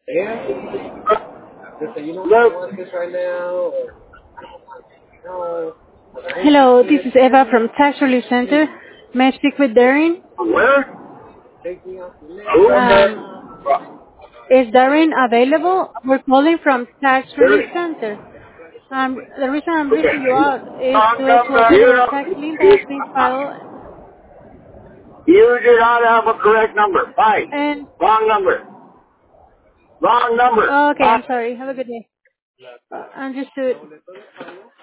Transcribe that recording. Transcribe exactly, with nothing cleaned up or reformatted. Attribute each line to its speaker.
Speaker 1: Yeah. Just say, you know, I
Speaker 2: Look,
Speaker 1: want this right now, or no.
Speaker 3: Hello, this is Eva from Tax Relief Center. May I speak with Darren?
Speaker 2: where?
Speaker 1: Take me off the
Speaker 2: Who?
Speaker 1: list.
Speaker 3: Um, is Darren available? We're calling from Tax
Speaker 2: There
Speaker 3: Relief
Speaker 2: is.
Speaker 3: Center. Um, the reason I'm reaching you
Speaker 2: Okay.
Speaker 3: out is
Speaker 2: Wrong
Speaker 3: to to
Speaker 2: number.
Speaker 3: update
Speaker 2: You
Speaker 3: our tax
Speaker 2: don't.
Speaker 3: lien that
Speaker 2: You,
Speaker 3: has been filed.
Speaker 2: you do not have a correct number. Bye.
Speaker 3: And
Speaker 2: Wrong number. Wrong number.
Speaker 3: oh, okay,
Speaker 2: Bye.
Speaker 3: I'm sorry. Have a good day. Understood.